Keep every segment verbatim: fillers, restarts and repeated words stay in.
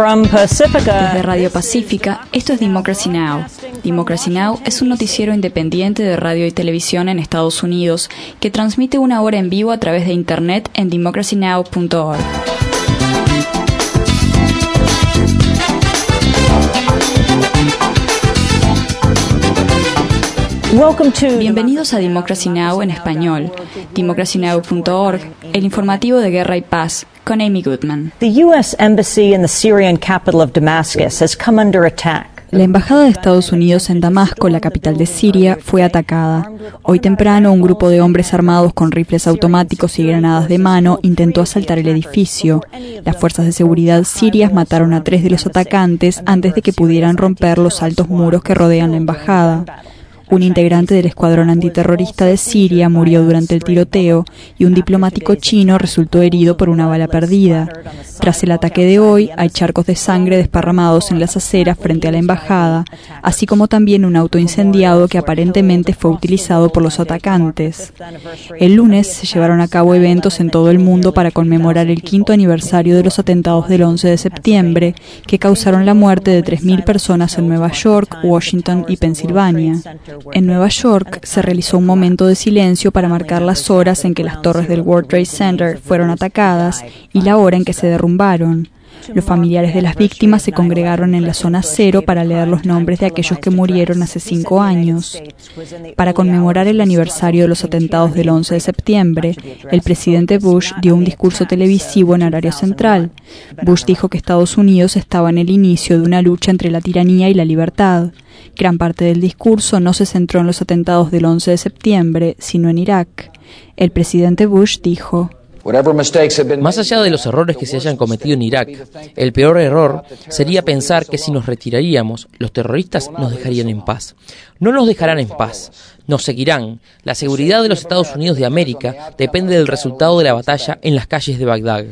From Pacifica. Desde Radio Pacífica, esto es Democracy Now! Democracy Now! Es un noticiero independiente de radio y televisión en Estados Unidos que transmite una hora en vivo a través de internet en democracy now punto org. Bienvenidos a Democracy Now! En español, democracy now punto org, el informativo de Guerra y Paz, con Amy Goodman. The U S Embassy in the Syrian capital of Damascus has come under attack. La embajada de Estados Unidos en Damasco, la capital de Siria, fue atacada. Hoy temprano, un grupo de hombres armados con rifles automáticos y granadas de mano intentó asaltar el edificio. Las fuerzas de seguridad sirias mataron a tres de los atacantes antes de que pudieran romper los altos muros que rodean la embajada. Un integrante del escuadrón antiterrorista de Siria murió durante el tiroteo y un diplomático chino resultó herido por una bala perdida. Tras el ataque de hoy, hay charcos de sangre desparramados en las aceras frente a la embajada, así como también un auto incendiado que aparentemente fue utilizado por los atacantes. El lunes se llevaron a cabo eventos en todo el mundo para conmemorar el quinto aniversario de los atentados del once de septiembre, que causaron la muerte de tres mil personas en Nueva York, Washington y Pensilvania. En Nueva York se realizó un momento de silencio para marcar las horas en que las torres del World Trade Center fueron atacadas y la hora en que se derrumbaron. Los familiares de las víctimas se congregaron en la zona cero para leer los nombres de aquellos que murieron hace cinco años. Para conmemorar el aniversario de los atentados del once de septiembre, el presidente Bush dio un discurso televisivo en horario central. Bush dijo que Estados Unidos estaba en el inicio de una lucha entre la tiranía y la libertad. Gran parte del discurso no se centró en los atentados del once de septiembre, sino en Irak. El presidente Bush dijo: Más allá de los errores que se hayan cometido en Irak, el peor error sería pensar que si nos retiraríamos, los terroristas nos dejarían en paz. No nos dejarán en paz, nos seguirán. La seguridad de los Estados Unidos de América depende del resultado de la batalla en las calles de Bagdad.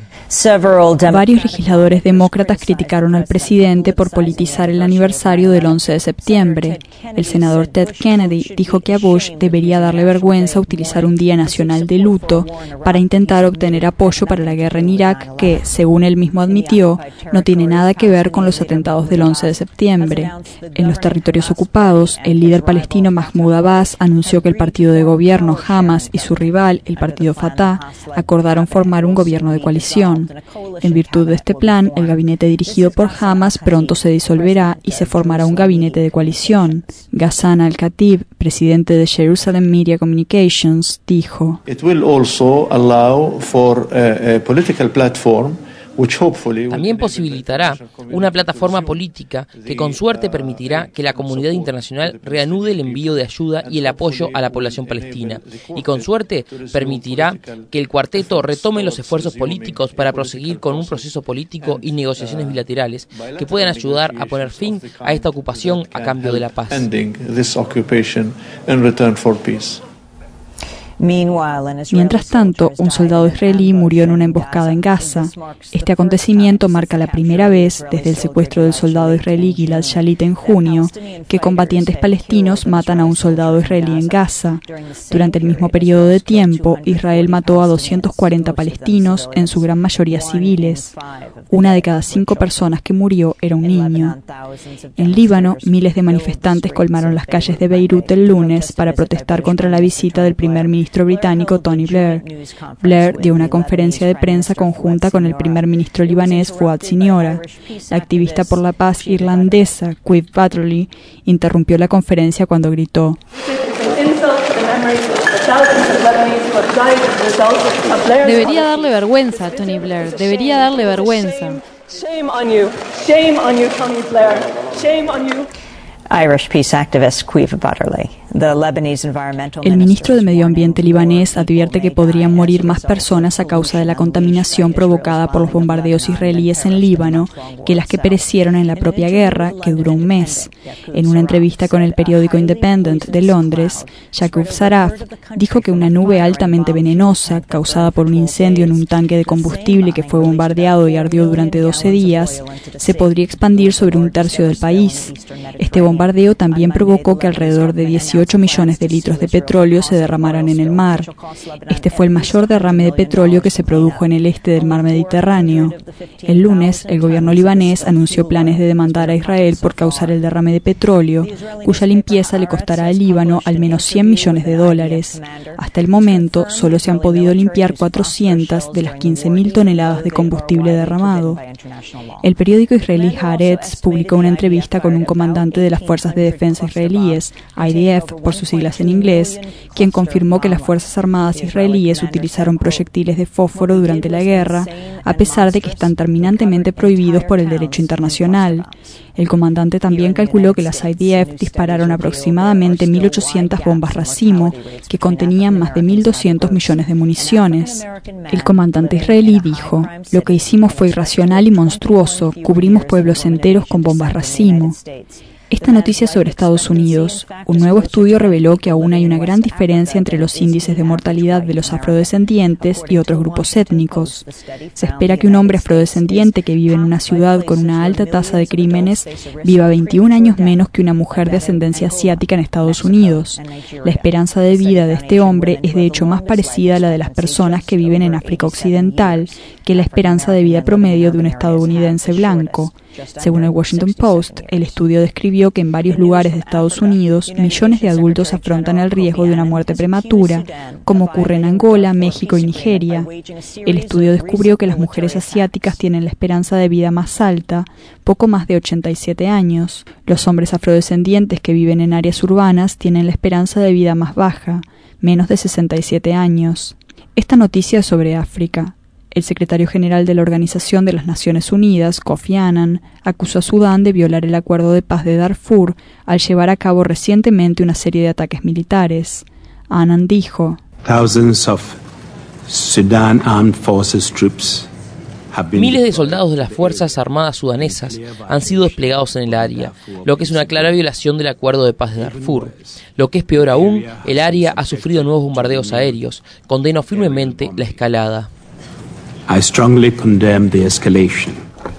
Varios legisladores demócratas criticaron al presidente por politizar el aniversario del once de septiembre. El senador Ted Kennedy dijo que a Bush debería darle vergüenza utilizar un día nacional de luto para intentar obtener apoyo para la guerra en Irak que, según él mismo admitió, no tiene nada que ver con los atentados del once de septiembre. En los territorios ocupados, el líder palestino Mahmoud Abbas anunció que el partido de gobierno Hamas y su rival, el partido Fatah, acordaron formar un gobierno de coalición. En virtud de este plan, el gabinete dirigido por Hamas pronto se disolverá y se formará un gabinete de coalición. Ghassan Al-Khatib, presidente de Jerusalem Media Communications, dijo: It will also allow for a, a political platform. También posibilitará una plataforma política que con suerte permitirá que la comunidad internacional reanude el envío de ayuda y el apoyo a la población palestina, y con suerte permitirá que el cuarteto retome los esfuerzos políticos para proseguir con un proceso político y negociaciones bilaterales que puedan ayudar a poner fin a esta ocupación a cambio de la paz. Mientras tanto, un soldado israelí murió en una emboscada en Gaza. Este acontecimiento marca la primera vez desde el secuestro del soldado israelí Gilad Shalit en junio que combatientes palestinos matan a un soldado israelí en Gaza. Durante el mismo periodo de tiempo, Israel mató a doscientos cuarenta palestinos, en su gran mayoría civiles. Una de cada cinco personas que murió era un niño. En Líbano, miles de manifestantes colmaron las calles de Beirut el lunes para protestar contra la visita del primer ministro británico Tony Blair. Blair dio una conferencia de prensa conjunta con el primer ministro libanés Fouad Siniora. La activista por la paz irlandesa Quiv Butterly interrumpió la conferencia cuando gritó: Debería darle vergüenza a Tony Blair, debería darle vergüenza. Shame on you, shame on you, Tony Blair, shame on you. Irish peace activist Quiv Butterly. El ministro de Medio Ambiente libanés advierte que podrían morir más personas a causa de la contaminación provocada por los bombardeos israelíes en Líbano que las que perecieron en la propia guerra, que duró un mes. En una entrevista con el periódico Independent de Londres, Yaqub Saraf dijo que una nube altamente venenosa, causada por un incendio en un tanque de combustible que fue bombardeado y ardió durante doce días, se podría expandir sobre un tercio del país. Este bombardeo también provocó que alrededor de dieciocho dieciocho millones de litros de petróleo se derramaran en el mar. Este fue el mayor derrame de petróleo que se produjo en el este del mar Mediterráneo. El lunes, el gobierno libanés anunció planes de demandar a Israel por causar el derrame de petróleo, cuya limpieza le costará al Líbano al menos cien millones de dólares. Hasta el momento, solo se han podido limpiar cuatrocientas de las quince mil toneladas de combustible derramado. El periódico israelí Haaretz publicó una entrevista con un comandante de las Fuerzas de Defensa israelíes, I D F por sus siglas en inglés, quien confirmó que las Fuerzas Armadas israelíes utilizaron proyectiles de fósforo durante la guerra, a pesar de que están terminantemente prohibidos por el derecho internacional. El comandante también calculó que las I D F dispararon aproximadamente mil ochocientas bombas racimo, que contenían más de mil doscientos millones de municiones. El comandante israelí dijo: "Lo que hicimos fue irracional y monstruoso, cubrimos pueblos enteros con bombas racimo". Esta noticia sobre Estados Unidos. Un nuevo estudio reveló que aún hay una gran diferencia entre los índices de mortalidad de los afrodescendientes y otros grupos étnicos. Se espera que un hombre afrodescendiente que vive en una ciudad con una alta tasa de crímenes viva veintiún años menos que una mujer de ascendencia asiática en Estados Unidos. La esperanza de vida de este hombre es de hecho más parecida a la de las personas que viven en África Occidental que la esperanza de vida promedio de un estadounidense blanco. Según el Washington Post, el estudio describió que en varios lugares de Estados Unidos millones de adultos afrontan el riesgo de una muerte prematura, como ocurre en Angola, México y Nigeria. El estudio descubrió que las mujeres asiáticas tienen la esperanza de vida más alta, poco más de ochenta y siete años. Los hombres afrodescendientes que viven en áreas urbanas tienen la esperanza de vida más baja, menos de sesenta y siete años. Esta noticia es sobre África. El secretario general de la Organización de las Naciones Unidas, Kofi Annan, acusó a Sudán de violar el acuerdo de paz de Darfur al llevar a cabo recientemente una serie de ataques militares. Annan dijo: Thousands of Sudan Armed Forces troops have been Miles de soldados de las Fuerzas Armadas sudanesas han sido desplegados en el área, lo que es una clara violación del acuerdo de paz de Darfur. Lo que es peor aún, el área ha sufrido nuevos bombardeos aéreos. Condeno firmemente la escalada. I strongly condemn the escalation.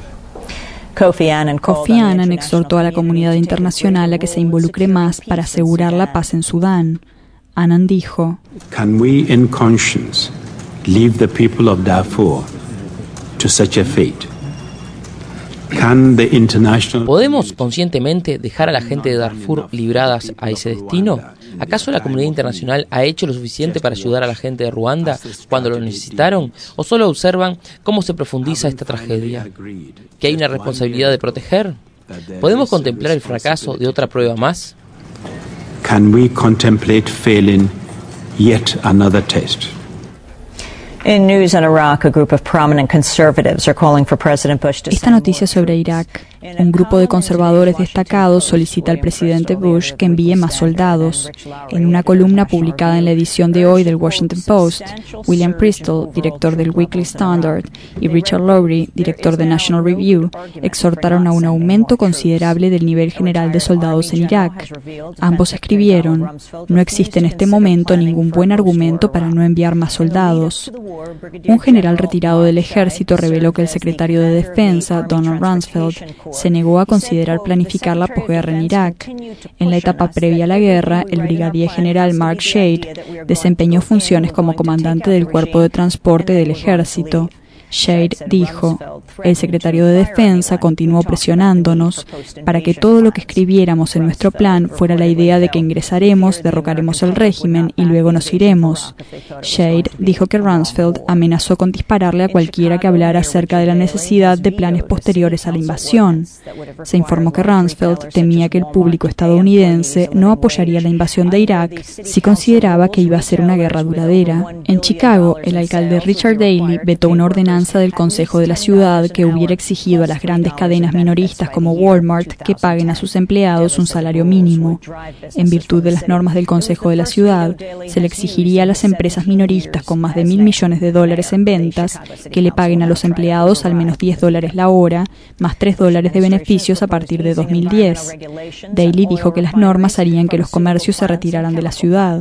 Kofi Annan, Kofi Annan exhortó a la comunidad internacional a que se involucre más para asegurar la paz en Sudán. Annan dijo: Can we in conscience leave the people of Darfur to such a fate? Can the international ¿Podemos conscientemente dejar a la gente de Darfur libradas a ese destino? ¿Acaso la comunidad internacional ha hecho lo suficiente para ayudar a la gente de Ruanda cuando lo necesitaron? ¿O solo observan cómo se profundiza esta tragedia? ¿Que hay una responsabilidad de proteger? ¿Podemos contemplar el fracaso de otra prueba más? Can we contemplate failing yet another test? In news on Iraq, a group of prominent conservatives are calling for President Bush to Esta noticia sobre Irak. Un grupo de conservadores destacados solicita al presidente Bush que envíe más soldados. En una columna publicada en la edición de hoy del Washington Post, William Pristol, director del Weekly Standard, y Richard Lowry, director de National Review, exhortaron a un aumento considerable del nivel general de soldados en Irak. Ambos escribieron: "No existe en este momento ningún buen argumento para no enviar más soldados". Un general retirado del ejército reveló que el secretario de Defensa, Donald Rumsfeld, se negó a considerar planificar la posguerra en Irak. En la etapa previa a la guerra, el brigadier general Mark Shade desempeñó funciones como comandante del cuerpo de transporte del ejército. Shade dijo: "El secretario de Defensa continuó presionándonos para que todo lo que escribiéramos en nuestro plan fuera la idea de que ingresaremos, derrocaremos el régimen y luego nos iremos". Shade dijo que Rumsfeld amenazó con dispararle a cualquiera que hablara acerca de la necesidad de planes posteriores a la invasión. Se informó que Rumsfeld temía que el público estadounidense no apoyaría la invasión de Irak si consideraba que iba a ser una guerra duradera. En Chicago, el alcalde Richard Daley vetó una ordenanza del Consejo de la Ciudad que hubiera exigido a las grandes cadenas minoristas como Walmart que paguen a sus empleados un salario mínimo. En virtud de las normas del Consejo de la Ciudad, se le exigiría a las empresas minoristas con más de mil millones de dólares en ventas que le paguen a los empleados al menos diez dólares la hora, más tres dólares de beneficios a partir de dos mil diez. Daley dijo que las normas harían que los comercios se retiraran de la ciudad.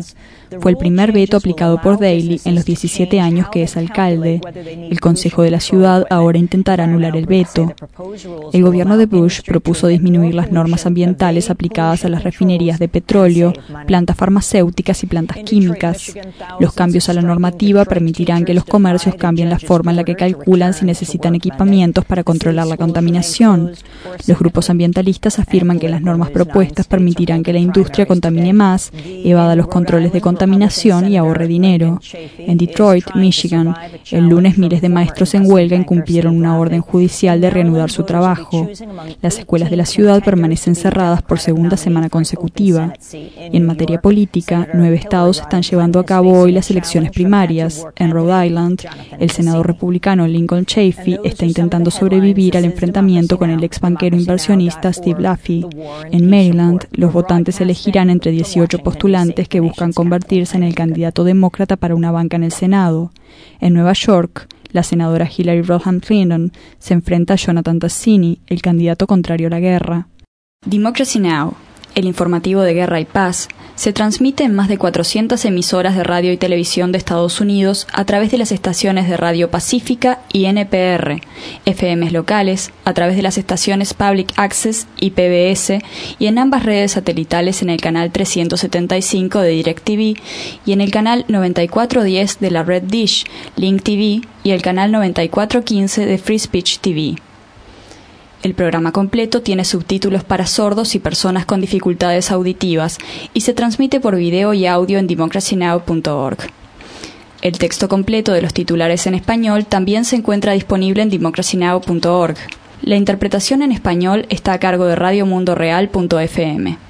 Fue el primer veto aplicado por Daley en los diecisiete años que es alcalde. El Consejo de la Ciudad ahora intentará anular el veto. El gobierno de Bush propuso disminuir las normas ambientales aplicadas a las refinerías de petróleo, plantas farmacéuticas y plantas químicas. Los cambios a la normativa permitirán que los comercios cambien la forma en la que calculan si necesitan equipamientos para controlar la contaminación. Los grupos ambientalistas afirman que las normas propuestas permitirán que la industria contamine más, evada los controles de contaminación y ahorre dinero. En Detroit, Michigan, el lunes miles de maestros en huelga incumplieron una orden judicial de reanudar su trabajo. Las escuelas de la ciudad permanecen cerradas por segunda semana consecutiva. Y en materia política, nueve estados están llevando a cabo hoy las elecciones primarias. En Rhode Island, el senador republicano Lincoln Chafee está intentando sobrevivir al enfrentamiento con el ex banquero inversionista Steve Laffey. En Maryland, los votantes elegirán entre dieciocho postulantes que buscan convertirse en el candidato demócrata para una banca en el Senado. En Nueva York, la senadora Hillary Rodham Clinton se enfrenta a Jonathan Tasini, el candidato contrario a la guerra. Democracy Now!, el informativo de Guerra y Paz, se transmite en más de cuatrocientas emisoras de radio y televisión de Estados Unidos a través de las estaciones de Radio Pacífica y N P R, F Ms locales, a través de las estaciones Public Access y P B S, y en ambas redes satelitales en el canal trescientos setenta y cinco de DirecTV y en el canal noventa y cuatro diez de la red Dish, Link T V y el canal noventa y cuatro quince de Free Speech T V. El programa completo tiene subtítulos para sordos y personas con dificultades auditivas y se transmite por video y audio en democracy now punto org. El texto completo de los titulares en español también se encuentra disponible en democracy now punto org. La interpretación en español está a cargo de radio mundo real punto f m.